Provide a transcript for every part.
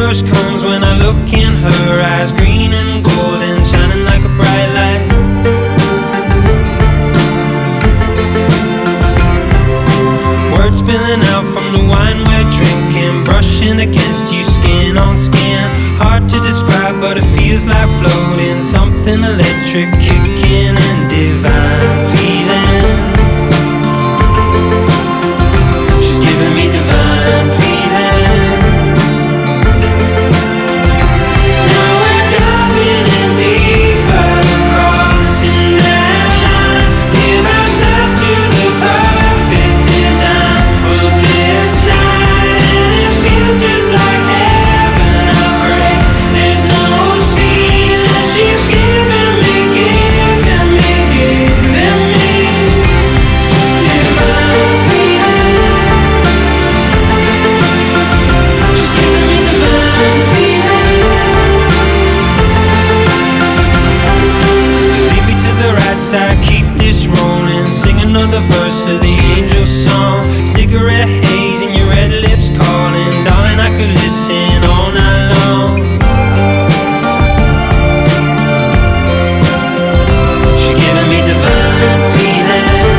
rush comes when I look in her eyes, green and golden, shining like a bright light. Words spilling out from the wine we're drinking, brushing against you, skin on skin. Hard to describe, but it feels like floating, something electric kicking in, divine feelings. She's giving me divine feelings. Now we're diving in deeper, crossing that line. Give ourselves to the perfect design of this night, and it feels just like heaven. I pray there's no ceiling. She's giving me, giving me, giving me divine feelings. She's giving me divine feelings. Lead me to the right side, keep this rolling. Sing another verse of the angel song. Cigarette haze and your red lips calling. Darling, I could listen all night long. She's giving me divine feelings.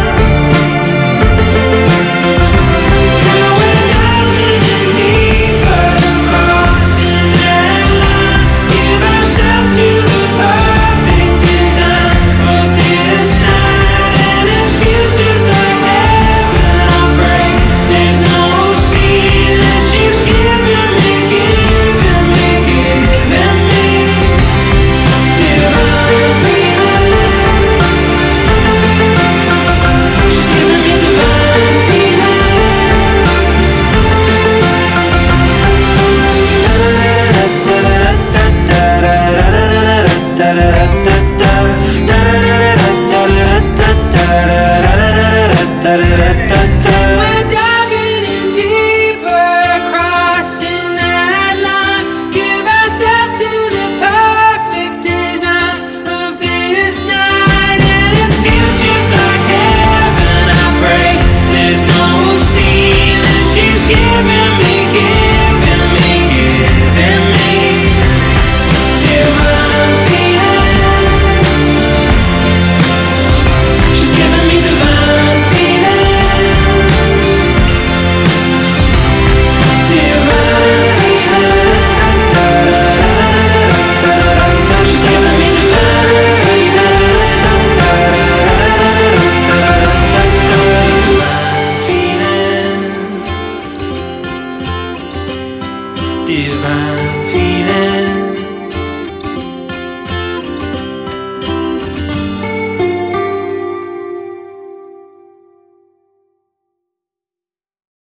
Now we're diving in deeper, crossing that line. Give ourselves to the perfect design of this night, and it feels just like heaven. I pray there's no ceiling. She's giving me, giving me, giving me divine feelings. She's giving me divine feelings. We're diving in deeper, crossing that line. Give ourselves to the perfect design of this night, and it feels just like heaven. I pray there's no ceiling. She's giving me, giving me, giving me divine feelings. She's giving me divine feelings. Divine feelings. She's giving me divine feelings. Divine feelings. Divine feelings.